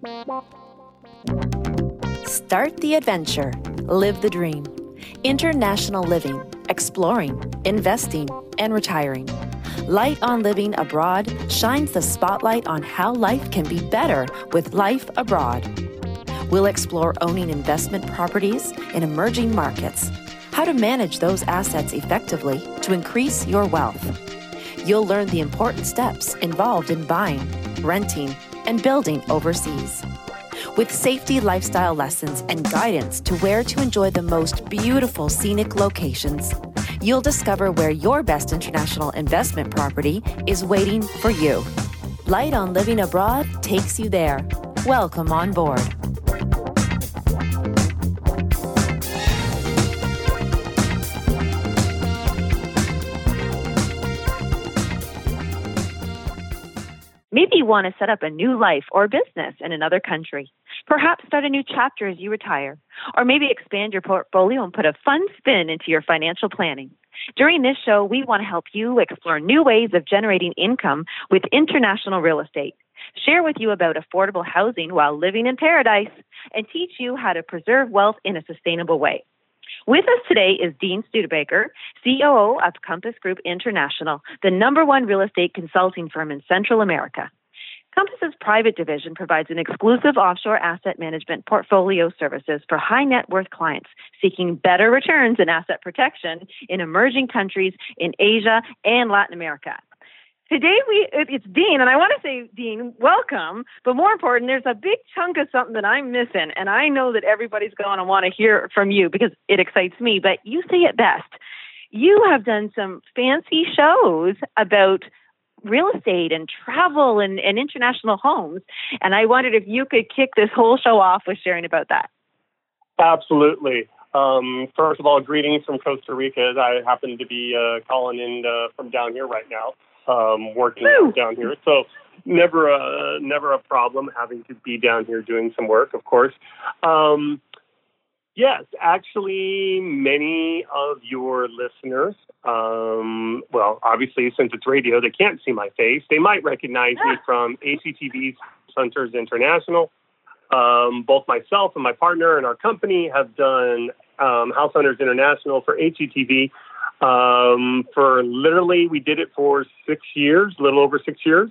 Start the adventure. Live the dream. International living, exploring, investing, and retiring. Light on Living Abroad shines the spotlight on how life can be better with life abroad. We'll explore owning investment properties in emerging markets, how to manage those assets effectively to increase your wealth. You'll learn the important steps involved in buying, renting, and building overseas. With safety lifestyle lessons and guidance to where to enjoy the most beautiful scenic locations, you'll discover where your best international investment property is waiting for you. Light on Living Abroad takes you there. Welcome on board. Maybe you want to set up a new life or business in another country. Perhaps start a new chapter as you retire. Or maybe expand your portfolio and put a fun spin into your financial planning. During this show, we want to help you explore new ways of generating income with international real estate, share with you about affordable housing while living in paradise, and teach you how to preserve wealth in a sustainable way. With us today is Dean Studebaker, COO of Compass Group International, the #1 real estate consulting firm in Central America. Compass's private division provides an exclusive offshore asset management portfolio services for high net worth clients seeking better returns and asset protection in emerging countries in Asia and Latin America. Today it's Dean, and I want to say, Dean, welcome. But more important, there's a big chunk of something that I'm missing, and I know that everybody's going to want to hear from you because it excites me. But you say it best. You have done some fancy shows about real estate and travel and international homes, and I wondered if you could kick this whole show off with sharing about that. Absolutely. First of all, greetings from Costa Rica. I happen to be calling in from down here right now. Working down here. So never a problem having to be down here doing some work, of course. Yes, actually, many of your listeners, well, obviously, since it's radio, they can't see my face. They might recognize me from HGTV's Hunters International. Both myself and my partner and our company have done House Hunters International for HGTV. For literally, we did it for 6 years, a little over 6 years,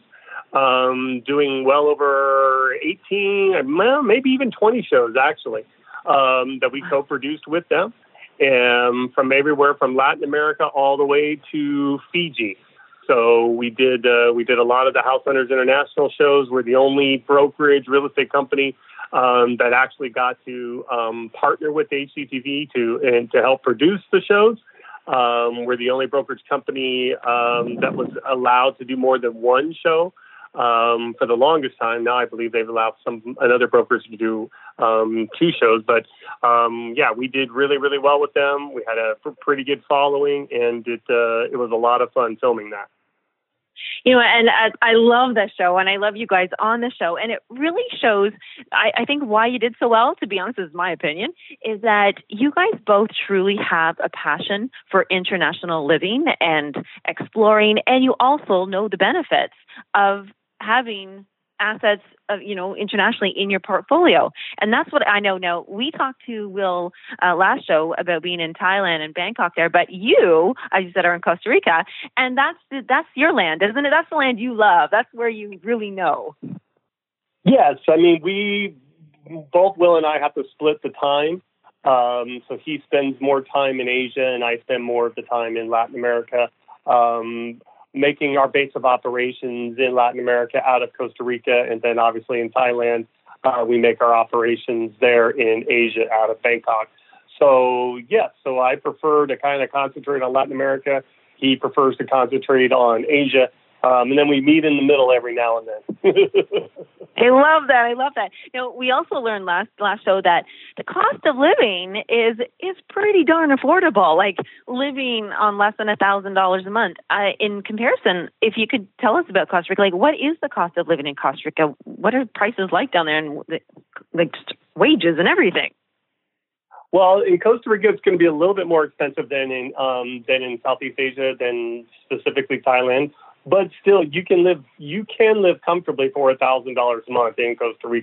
doing well over 18, well, maybe even 20 shows, actually, that we co-produced with them, from everywhere from Latin America all the way to Fiji. So we did a lot of the House Hunters International shows. We're the only brokerage real estate company that actually got to partner with HGTV to help produce the shows. We're the only brokerage company that was allowed to do more than one show for the longest time. Now I believe they've allowed another brokerage to do 2 shows. But yeah, we did really, really well with them. We had a pretty good following, and it was a lot of fun filming that. You know, and I love that show, and I love you guys on the show. And it really shows, I think, why you did so well, to be honest, is my opinion, is that you guys both truly have a passion for international living and exploring, and you also know the benefits of having assets internationally in your portfolio. And that's what I know now. We talked to Will last show about being in Thailand and Bangkok there, but you, as you said, are in Costa Rica, and that's your land, isn't it? That's the land you love. That's where you really know. Yes. I mean, both Will and I have to split the time. So he spends more time in Asia and I spend more of the time in Latin America. Making our base of operations in Latin America out of Costa Rica, and then obviously in Thailand, we make our operations there in Asia out of Bangkok. So yes, so I prefer to kind of concentrate on Latin America. He prefers to concentrate on Asia. And then we meet in the middle every now and then. I love that. We also learned last show that the cost of living is pretty darn affordable, like living on less than $1,000 a month. In comparison, if you could tell us about Costa Rica, like what is the cost of living in Costa Rica? What are prices like down there, and like wages and everything? Well, in Costa Rica, it's going to be a little bit more expensive than in Southeast Asia, than specifically Thailand. But still, you can live comfortably for $1,000 a month in Costa Rica.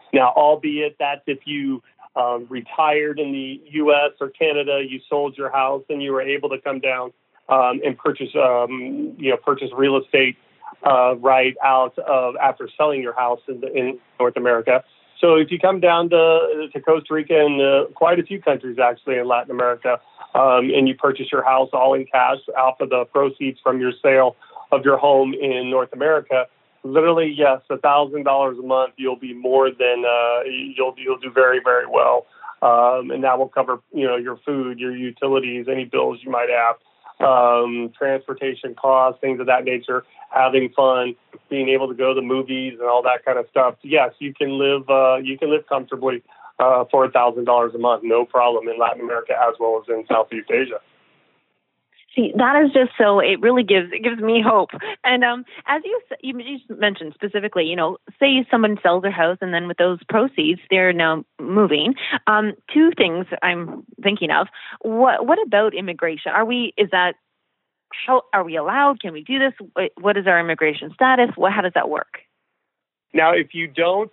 Now, albeit that if you retired in the U.S. or Canada, you sold your house and you were able to come down and purchase real estate right out of after selling your house in North America. So if you come down to Costa Rica and quite a few countries actually in Latin America, and you purchase your house all in cash off of the proceeds from your sale of your home in North America, literally, yes, $1,000 a month, you'll be more than you'll do very, very well, and that will cover your food, your utilities, any bills you might have, transportation costs, things of that nature, having fun, being able to go to the movies and all that kind of stuff. Yes, you can live comfortably for $1,000 a month, no problem, in Latin America as well as in Southeast Asia. See, that is just so, it really gives me hope. And as you mentioned specifically, say someone sells their house and then with those proceeds, they're now moving. Two things I'm thinking of. What about immigration? How are we allowed? Can we do this? What is our immigration status? How does that work? Now, if you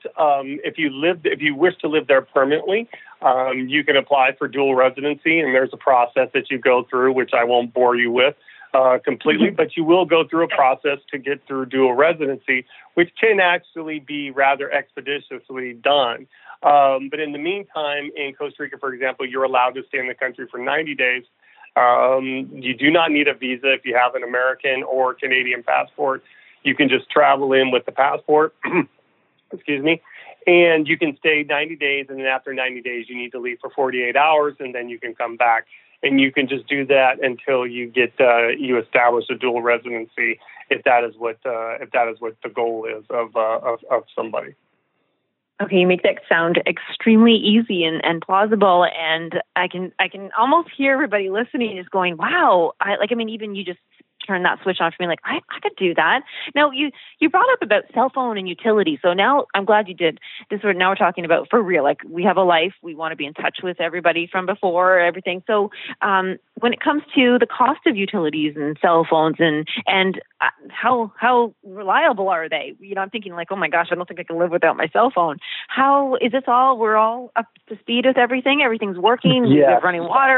wish to live there permanently, you can apply for dual residency, and there's a process that you go through, which I won't bore you with completely, but you will go through a process to get through dual residency, which can actually be rather expeditiously done. But in the meantime, in Costa Rica, for example, you're allowed to stay in the country for 90 days. You do not need a visa if you have an American or Canadian passport. You can just travel in with the passport, excuse me, and you can stay 90 days, and then after 90 days, you need to leave for 48 hours, and then you can come back. And you can just do that until you get you establish a dual residency, if that is what the goal is of somebody. Okay, you make that sound extremely easy and plausible, and I can almost hear everybody listening is going, "Wow!" Even you just turn that switch on for me, like I could do that. Now you brought up about cell phone and utilities, so now I'm glad you did this. Now we're talking about for real, like we have a life, we want to be in touch with everybody from before, everything. So when it comes to the cost of utilities and cell phones and how reliable are they? I'm thinking like, oh my gosh, I don't think I can live without my cell phone. How is this all? We're all up to speed with everything. Everything's working. Yes. We have running water.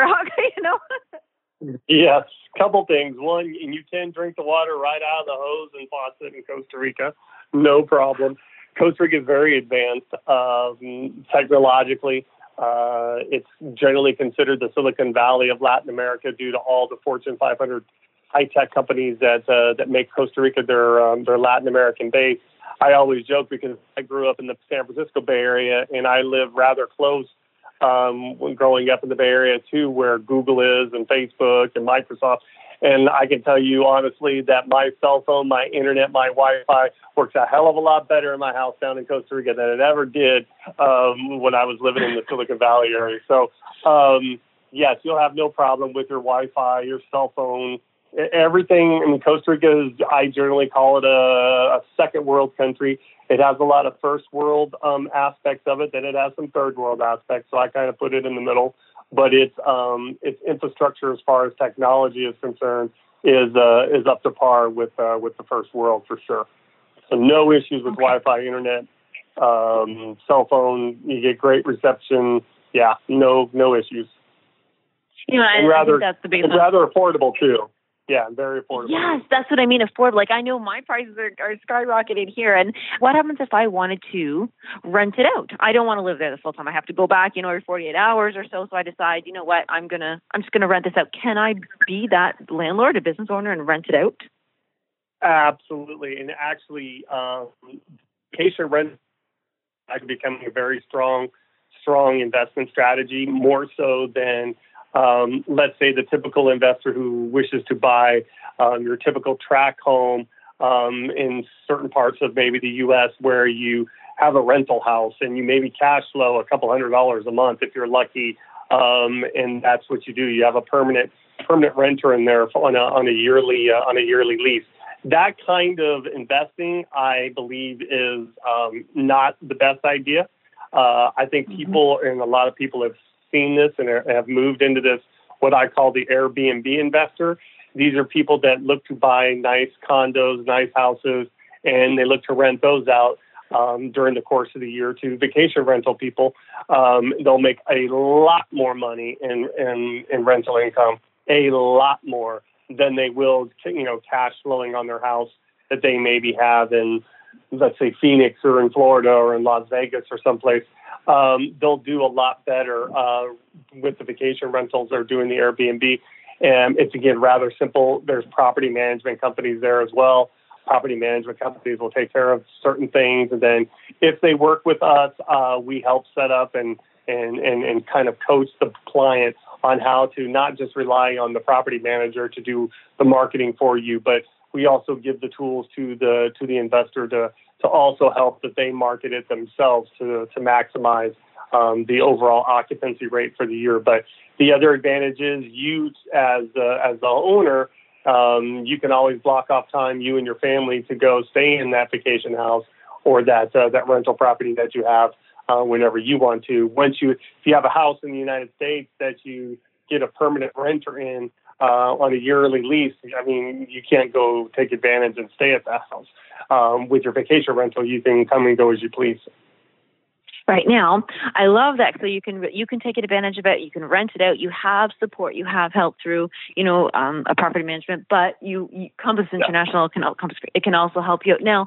Yes. Couple things. One, and you can drink the water right out of the hose and faucet in Costa Rica, no problem. Costa Rica is very advanced technologically. It's generally considered the Silicon Valley of Latin America due to all the Fortune 500 high-tech companies that make Costa Rica their Latin American base. I always joke because I grew up in the San Francisco Bay Area, and I live rather close when growing up in the Bay Area too, where Google is and Facebook and Microsoft. And I can tell you honestly that my cell phone, my internet, my Wi-Fi works a hell of a lot better in my house down in Costa Rica than it ever did when I was living in the Silicon Valley area. So yes, you'll have no problem with your Wi-Fi, your cell phone, everything. I mean, Costa Rica is, I generally call it a second world country. It has a lot of first world aspects of it, then it has some third world aspects. So I kind of put it in the middle. But its infrastructure, as far as technology is concerned, is up to par with the first world for sure. So no issues with Wi-Fi, internet, cell phone. You get great reception. Yeah, no issues. I think that's the biggest. Rather affordable too. Yeah, very affordable. Yes, that's what I mean, affordable. Like, I know my prices are skyrocketing here. And what happens if I wanted to rent it out? I don't want to live there the full time. I have to go back, every 48 hours or so. So I decide, you know what, I'm just gonna rent this out. Can I be that landlord, a business owner, and rent it out? Absolutely. And actually, vacation rent is becoming a very strong investment strategy, more so than let's say the typical investor who wishes to buy your typical tract home in certain parts of maybe the U.S. where you have a rental house and you maybe cash flow $200 a month if you're lucky, and that's what you do. You have a permanent renter in there on a yearly lease. That kind of investing, I believe, is not the best idea. I think people, and a lot of people have seen this and have moved into this, what I call the Airbnb investor. These are people that look to buy nice condos, nice houses, and they look to rent those out. during the course of the year to vacation rental people. They'll make a lot more money in rental income, a lot more than they will, cash flowing on their house that they maybe have in, let's say, Phoenix or in Florida or in Las Vegas or someplace. They'll do a lot better with the vacation rentals or doing the Airbnb. And it's, again, rather simple. There's property management companies there as well. Property management companies will take care of certain things. And then if they work with us, we help set up and kind of coach the client on how to not just rely on the property manager to do the marketing for you, but we also give the tools to the investor to also help that they market it themselves to maximize the overall occupancy rate for the year. But the other advantage is you as the owner, you can always block off time, you and your family, to go stay in that vacation house or that rental property that you have whenever you want to. If you have a house in the United States that you get a permanent renter in on a yearly lease, I mean, you can't go take advantage and stay at that house. With your vacation rental, you can come and go as you please. Right now, I love that. So you can take advantage of it. You can rent it out. You have support. You have help through, a property management. But Compass International can also help you out. Now,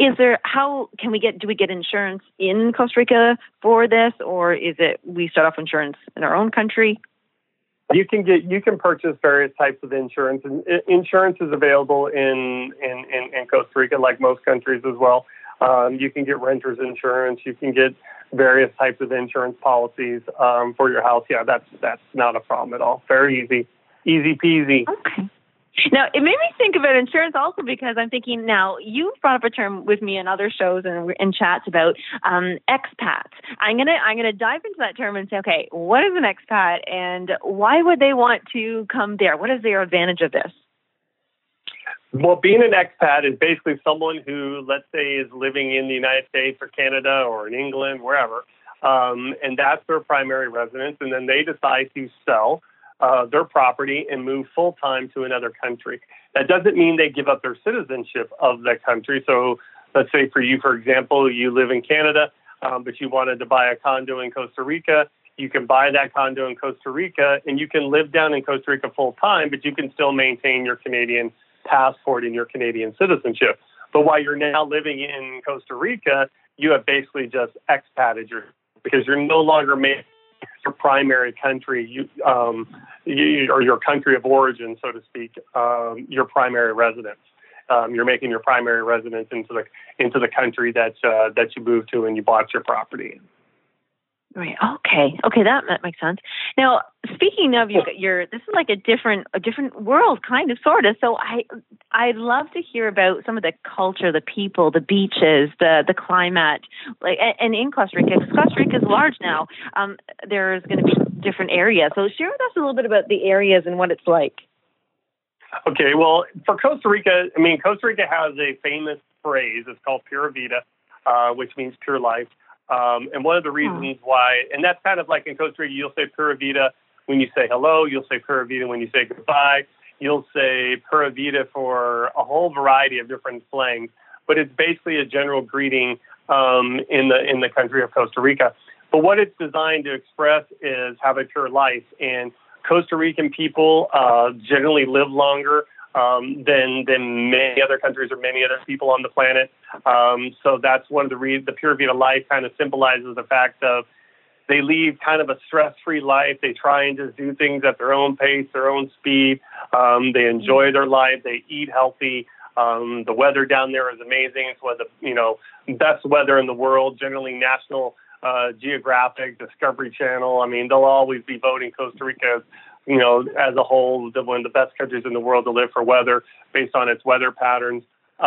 do we get insurance in Costa Rica for this, or is it we start off insurance in our own country? You can purchase various types of insurance, and insurance is available in Costa Rica, like most countries as well. You can get renter's insurance. You can get various types of insurance policies for your house. Yeah, that's not a problem at all. Very easy peasy. Okay. Now, it made me think about insurance also because I'm thinking now, you've brought up a term with me in other shows and chats about expats. I'm gonna dive into that term and say, okay, what is an expat and why would they want to come there? What is their advantage of this? Well, being an expat is basically someone who, let's say, is living in the United States or Canada or in England, wherever, and that's their primary residence, and then they decide to sell their property and move full-time to another country. That doesn't mean they give up their citizenship of that country. So let's say for you, for example, you live in Canada, but you wanted to buy a condo in Costa Rica. You can buy that condo in Costa Rica, and you can live down in Costa Rica full-time, but you can still maintain your Canadian passport and your Canadian citizenship. But while you're now living in Costa Rica, you have basically just expated because you're no longer making your primary country, or your country of origin, so to speak, your primary residence. You're making your primary residence into the country that you moved to and you bought your property in. Right. Okay, that makes sense. Now, speaking of this is like a different world, kind of, sort of. So I'd love to hear about some of the culture, the people, the beaches, the climate, and in Costa Rica, because Costa Rica is large now. There's going to be different areas. So share with us a little bit about the areas and what it's like. Okay. Well, for Costa Rica, Costa Rica has a famous phrase. It's called Pura Vida, which means pure life. And one of the reasons why, and that's kind of like in Costa Rica, you'll say Pura Vida when you say hello, you'll say Pura Vida when you say goodbye, you'll say Pura Vida for a whole variety of different slangs, but it's basically a general greeting in the country of Costa Rica. But what it's designed to express is have a pure life, and Costa Rican people generally live longer than many other countries or many other people on the planet. So that's one of the reasons the Pura Vida life kind of symbolizes the fact of they lead kind of a stress-free life. They try and just do things at their own pace, their own speed. They enjoy their life. They eat healthy. The weather down there is amazing. It's one of the best weather in the world. Generally, National Geographic, Discovery Channel. They'll always be voting Costa Rica as a whole, one of the best countries in the world to live for weather based on its weather patterns.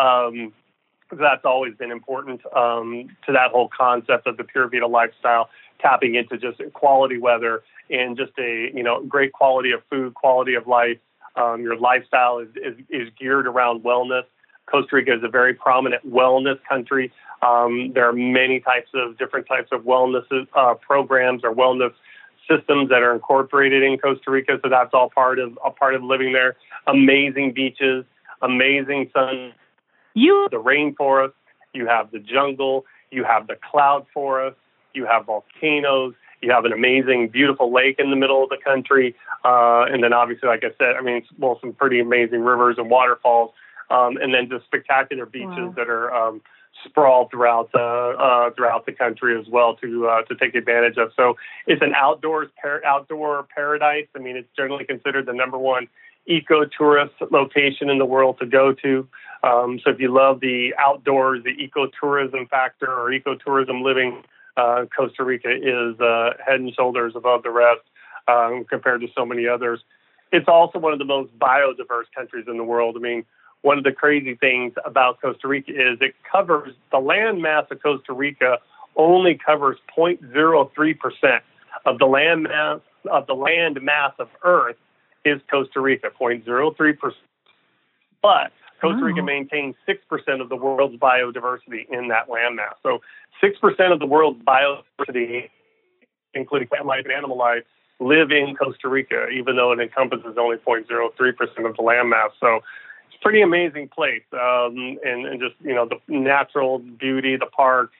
That's always been important to that whole concept of the Pura Vida lifestyle, tapping into just quality weather and just a great quality of food, quality of life. Your lifestyle is geared around wellness. Costa Rica is a very prominent wellness country. There are many different types of wellness programs or wellness systems that are incorporated in Costa Rica. So that's all part of living there. Amazing beaches, amazing sun. The rainforest, you have the jungle, You have the cloud forest. You have volcanoes. You have an amazing, beautiful lake in the middle of the country. And then obviously, like I said, some pretty amazing rivers and waterfalls. And then just spectacular beaches that are sprawled throughout the country as well to take advantage of. So it's an outdoor paradise. It's generally considered the number one eco-tourist location in the world to go to. So if you love the outdoors, the eco-tourism factor or eco-tourism living, Costa Rica is head and shoulders above the rest compared to so many others. It's also one of the most biodiverse countries in the world. One of the crazy things about Costa Rica is the land mass of Costa Rica only covers 0.03% of the land mass of Earth is Costa Rica, 0.03%. But Costa Rica maintains 6% of the world's biodiversity in that land mass. So 6% of the world's biodiversity, including plant life and animal life, live in Costa Rica, even though it encompasses only 0.03% of the land mass. So it's a pretty amazing place. And just, the natural beauty, the parks.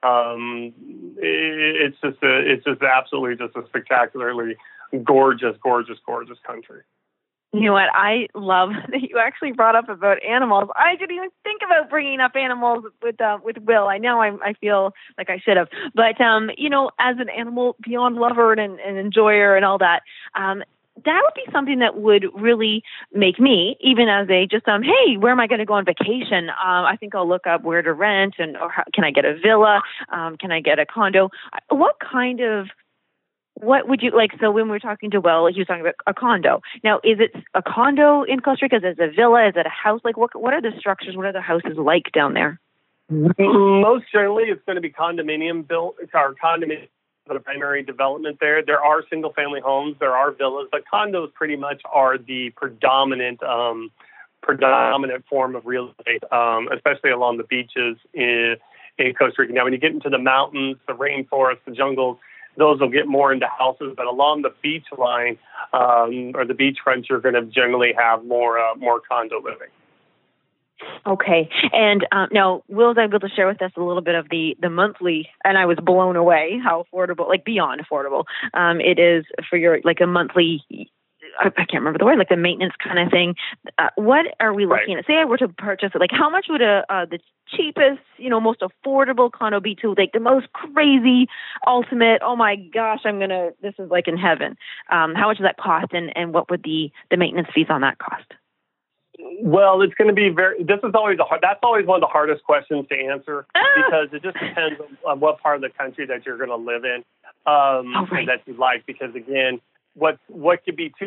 It's just absolutely just a spectacularly gorgeous, gorgeous, gorgeous country. You know what? I love that you actually brought up about animals. I didn't even think about bringing up animals with Will. I know I feel like I should have. But, as an animal beyond lover and enjoyer and all that, that would be something that would really make me, even as a hey, where am I going to go on vacation? I think I'll look up where to rent can I get a villa? Can I get a condo? What would you like? So when we're talking to Will, he was talking about a condo. Now, is it a condo in Costa Rica? Is it a villa? Is it a house? Like, what are the structures? What are the houses like down there? Most generally, it's going to be condominium built, or condominium the primary development there. There are single-family homes. There are villas, but condos pretty much are the predominant form of real estate, especially along the beaches in Costa Rica. Now, when you get into the mountains, the rainforest, the jungles, those will get more into houses, but along the beach line or the beachfront, you're going to generally have more condo living. Okay. And now, Will's able to share with us a little bit of the monthly, and I was blown away how affordable, like beyond affordable, it is for your, like a monthly, I can't remember the word, like the maintenance kind of thing. What are we looking at? Say I were to purchase it, like how much would the cheapest, most affordable condo be to like the most crazy, ultimate, oh my gosh, this is like in heaven. How much does that cost, and what would the maintenance fees on that cost? Well, it's going to be that's always one of the hardest questions to answer because it just depends on what part of the country that you're going to live in and that you like. Because again, what could be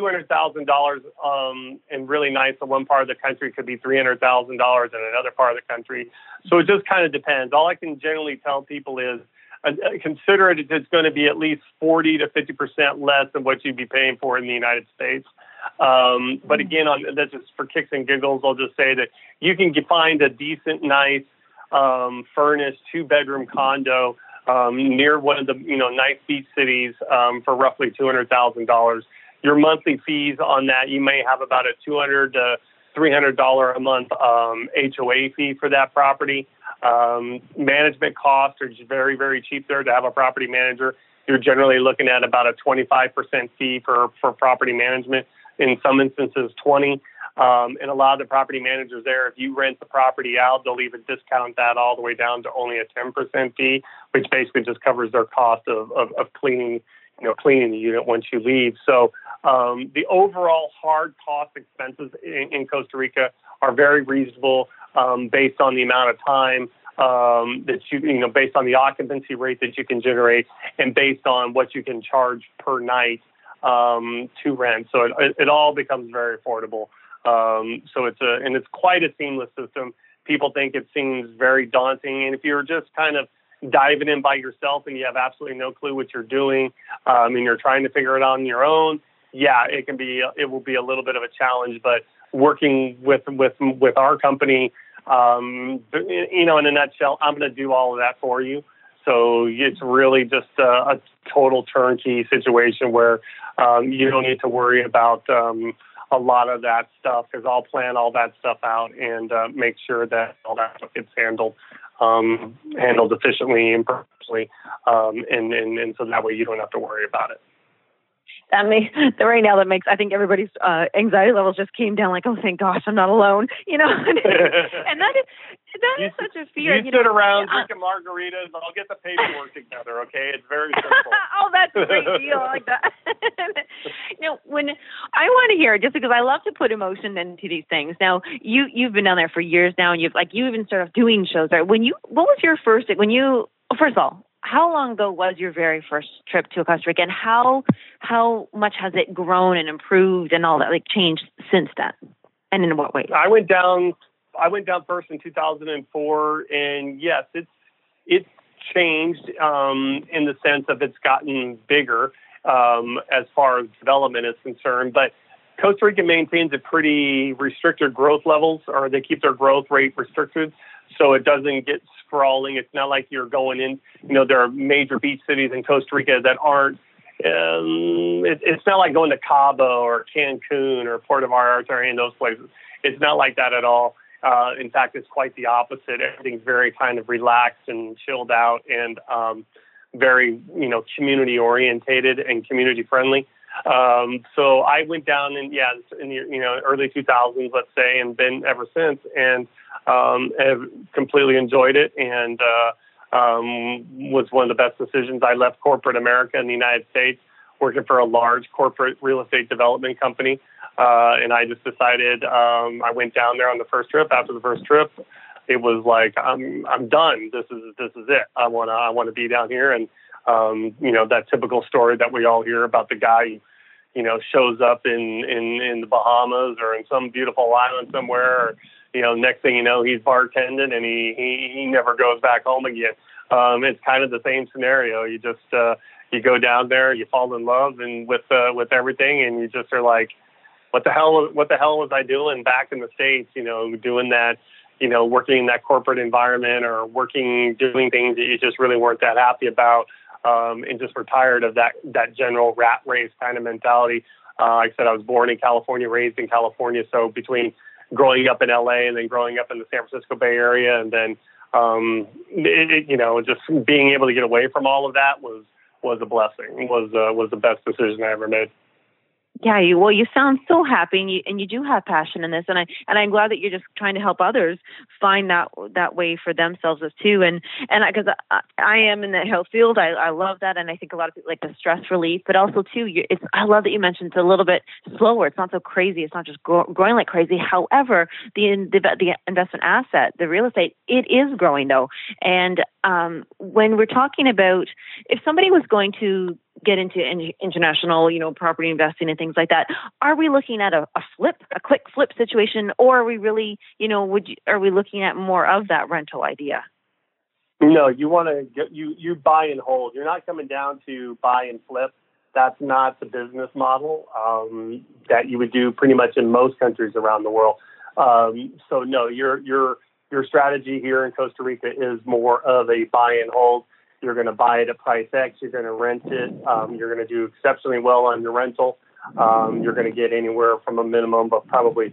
$200,000 and really nice in one part of the country could be $300,000 in another part of the country. So it just kind of depends. All I can generally tell people is consider it's going to be at least 40 to 50% less than what you'd be paying for in the United States. But again, that's just for kicks and giggles. I'll just say that you can find a decent, nice, furnished 2-bedroom condo near one of the nice beach cities for roughly $200,000. Your monthly fees on that, you may have about a $200 to $300 a month HOA fee for that property. Management costs are just very, very cheap there to have a property manager. You're generally looking at about a 25% fee for property management. In some instances, 20%. And a lot of the property managers there, if you rent the property out, they'll even discount that all the way down to only a 10% fee, which basically just covers their cost of cleaning the unit once you leave. So the overall hard cost expenses in Costa Rica are very reasonable based on the amount of time that based on the occupancy rate that you can generate and based on what you can charge per night to rent. So it all becomes very affordable. So it's quite a seamless system. People think it seems very daunting. And if you're just kind of diving in by yourself and you have absolutely no clue what you're doing, and you're trying to figure it out on your own, it will be a little bit of a challenge, but working with our company, in a nutshell, I'm going to do all of that for you. So it's really just a total turnkey situation where you don't need to worry about a lot of that stuff because I'll plan all that stuff out and make sure that all that stuff gets handled handled efficiently and professionally, and so that way you don't have to worry about it. Right now, that makes, I think everybody's anxiety levels just came down, like, oh, thank gosh, I'm not alone, and that is such a fear. You sit around drinking margaritas, I'll get the paperwork together, okay? It's very simple. Oh, that's a great deal. I like that. When I want to hear, just because I love to put emotion into these things. Now, you've been down there for years now, and you even started doing shows there. What was your first of all, how long ago was your very first trip to Costa Rica, and how much has it grown and improved and all that, like, changed since then, and in what way? I went down first in 2004, and yes, it's changed in the sense of it's gotten bigger as far as development is concerned. But Costa Rica maintains a pretty restricted growth levels, or they keep their growth rate restricted, so it doesn't get sprawling. It's not like you're going in, there are major beach cities in Costa Rica that aren't, it's not like going to Cabo or Cancun or Puerto Vallarta or any of those places. It's not like that at all. In fact, it's quite the opposite. Everything's very kind of relaxed and chilled out and very, community orientated and community friendly. So I went down in the early 2000s, let's say, and been ever since, and have completely enjoyed it, and was one of the best decisions. I left corporate America in the United States, working for a large corporate real estate development company, and I just decided I went down there on the first trip. After the first trip, it was like I'm done. This is it. I want to be down here, and that typical story that we all hear about the guy who shows up in the Bahamas or in some beautiful island somewhere, or, next thing you know, he's bartending and he never goes back home again. It's kind of the same scenario. You just you go down there, you fall in love and with everything, and you just are like, what the hell was I doing back in the States? Doing that, working in that corporate environment, or doing things that you just really weren't that happy about. And just were tired of that general rat race kind of mentality. Like I said, I was born in California, raised in California. So between growing up in LA and then growing up in the San Francisco Bay Area, and then, just being able to get away from all of that was a blessing, was the best decision I ever made. Yeah, you sound so happy, and you do have passion in this, and I'm glad that you're just trying to help others find that way for themselves as too, and because I am in the health field, I love that, and I think a lot of people like the stress relief, but also too, I love that you mentioned it's a little bit slower. It's not so crazy. It's not just growing like crazy. However, the investment asset, the real estate, it is growing though, and when we're talking about if somebody was going to get into international, property investing and things like that, are we looking at a quick flip situation, or are we really, are we looking at more of that rental idea? No, you want to you buy and hold. You're not coming down to buy and flip. That's not the business model that you would do pretty much in most countries around the world. So no, your strategy here in Costa Rica is more of a buy and hold. You're going to buy it at price X. You're going to rent it. You're going to do exceptionally well on your rental. You're going to get anywhere from a minimum of probably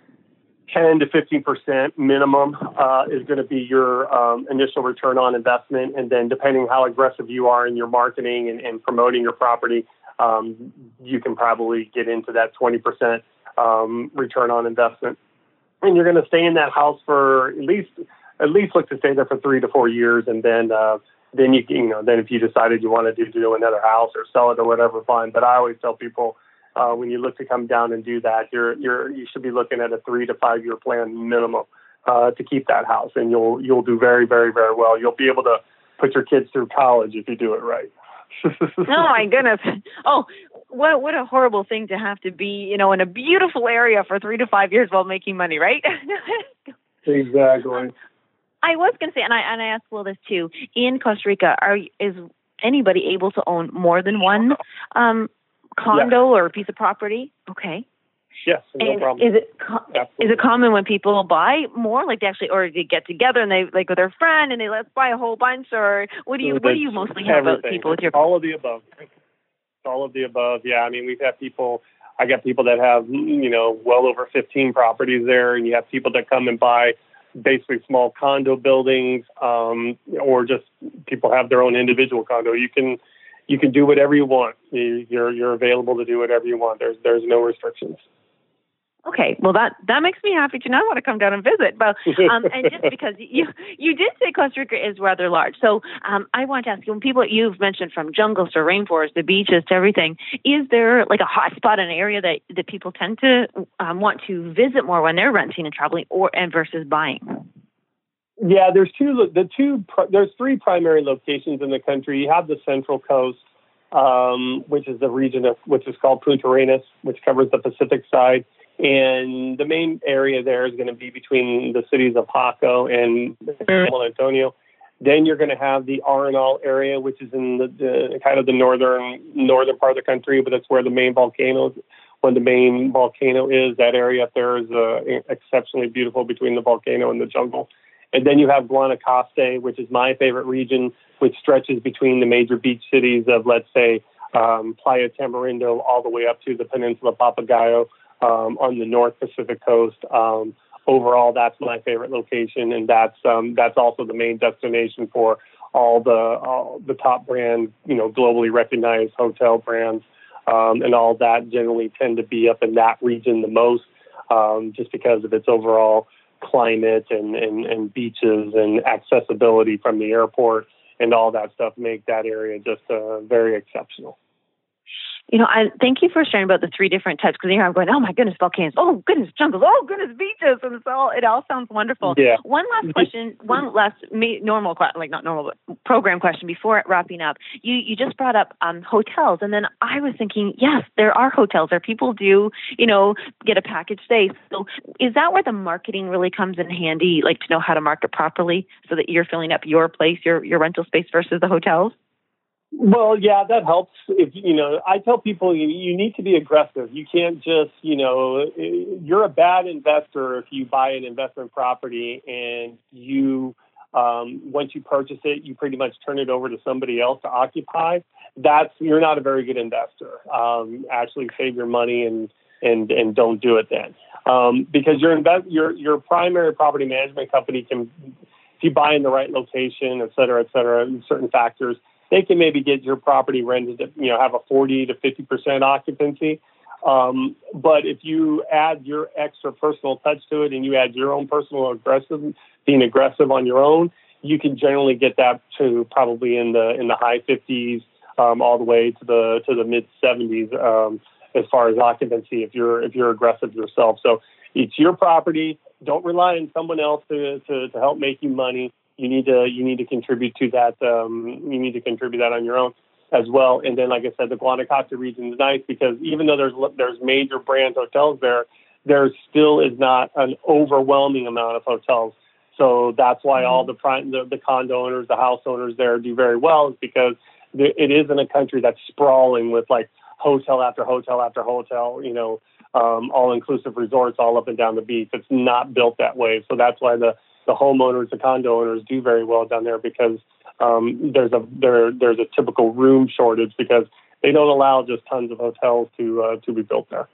10 to 15% minimum is going to be your initial return on investment. And then depending how aggressive you are in your marketing and promoting your property, you can probably get into that 20% return on investment. And you're going to stay in that house for at least look to stay there for 3 to 4 years, and then then if you decided you wanted to do another house or sell it or whatever, fine. But I always tell people when you look to come down and do that, you should be looking at a 3 to 5 year plan minimum to keep that house, and you'll do very, very, very well. You'll be able to put your kids through college if you do it right. Oh my goodness! Oh, what a horrible thing to have to be, in a beautiful area for 3 to 5 years while making money, right? Exactly. I was going to say, and I asked Will this too. In Costa Rica, is anybody able to own more than one condo or piece of property? Okay. Yes, no problem. Is it common when people buy more, like or they get together and they like with their friend and they let's buy a whole bunch, or what do you mostly hear about people with your? All of the above. All of the above. Yeah, I mean we've had people. I got people that have well over 15 properties there, and you have people that come and buy basically small condo buildings, or just people have their own individual condo. You can do whatever you want. You're available to do whatever you want. There's no restrictions. Okay, well that makes me happy to know. I want to come down and visit. But and just because you did say Costa Rica is rather large, so I want to ask you, when people you've mentioned from jungles to rainforests to beaches to everything, is there like a hot spot, an area that people tend to want to visit more when they're renting and traveling, and versus buying? Yeah, there's three primary locations in the country. You have the Central Coast, which is the region which is called Punta Arenas, which covers the Pacific side. And the main area there is going to be between the cities of Paco and San Antonio. Then you're going to have the Arenal area, which is in the kind of the northern part of the country, but that's where the main volcano is. When the main volcano is, that area up there is exceptionally beautiful between the volcano and the jungle. And then you have Guanacaste, which is my favorite region, which stretches between the major beach cities of, let's say, Playa Tamarindo all the way up to the Peninsula Papagayo. On the North Pacific coast. Overall, that's my favorite location, and that's also the main destination for all the top brand, globally recognized hotel brands, and all that generally tend to be up in that region the most, just because of its overall climate and beaches and accessibility from the airport and all that stuff make that area just very exceptional. I thank you for sharing about the three different types, because here I'm going, oh my goodness, volcanoes, oh goodness, jungles, oh goodness, beaches, and it all sounds wonderful. Yeah. One last question, program question before wrapping up. You just brought up hotels, and then I was thinking, yes, there are hotels there. People do, get a package stay. So is that where the marketing really comes in handy, like to know how to market properly so that you're filling up your place, your rental space versus the hotels? Well, yeah, that helps. I tell people you need to be aggressive. You can't just, you're a bad investor if you buy an investment property and you, once you purchase it, you pretty much turn it over to somebody else to occupy. You're not a very good investor. Actually save your money and don't do it then. Because your primary property management company can, if you buy in the right location, et cetera, certain factors, they can maybe get your property rented at, have a 40 to 50% occupancy. But if you add your extra personal touch to it and you add your own being aggressive on your own, you can generally get that to probably in the high 50s, all the way to the mid 70s, as far as occupancy, if you're aggressive yourself. So it's your property. Don't rely on someone else to help make you money. You need to contribute to that. You need to contribute that on your own as well. And then, like I said, the Guanacaste region is nice because even though there's major brand hotels there still is not an overwhelming amount of hotels. So that's why all the condo owners, the house owners there do very well, is because it isn't a country that's sprawling with like hotel after hotel after hotel, all-inclusive resorts all up and down the beach. It's not built that way. So that's why the homeowners, the condo owners do very well down there, because there's a typical room shortage because they don't allow just tons of hotels to be built there.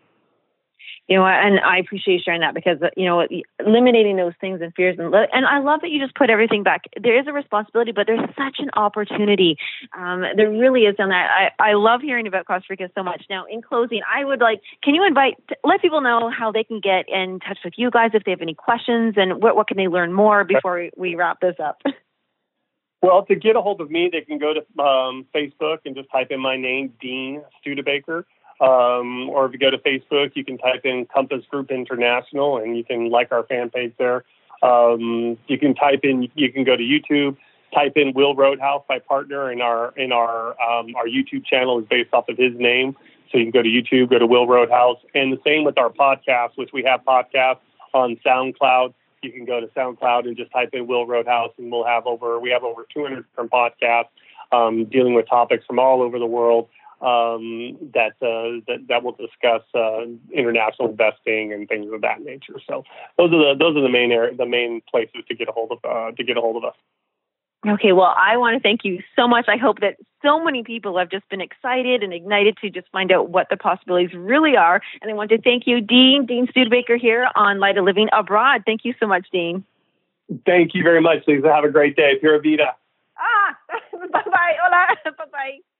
And I appreciate you sharing that, because, eliminating those things and fears. And I love that you just put everything back. There is a responsibility, but there's such an opportunity. There really is on that. I love hearing about Costa Rica so much. Now, in closing, I would can you let people know how they can get in touch with you guys if they have any questions, and what can they learn more before we wrap this up? Well, to get a hold of me, they can go to Facebook and just type in my name, Dean Studebaker. Or if you go to Facebook, you can type in Compass Group International, and you can like our fan page there. You can go to YouTube, type in Will Roadhouse, my partner, and our YouTube channel is based off of his name. So you can go to YouTube, go to Will Roadhouse, and the same with our podcast, which we have podcasts on SoundCloud. You can go to SoundCloud and just type in Will Roadhouse, and we have over 200 different podcasts dealing with topics from all over the world. That will discuss international investing and things of that nature. So those are the main places to get a hold of us. Okay, well, I want to thank you so much. I hope that so many people have just been excited and ignited to just find out what the possibilities really are. And I want to thank you, Dean Studebaker, here on Light of Living Abroad. Thank you so much, Dean. Thank you very much, Lisa. Have a great day. Pura Vida. Bye-bye. Hola. Bye-bye.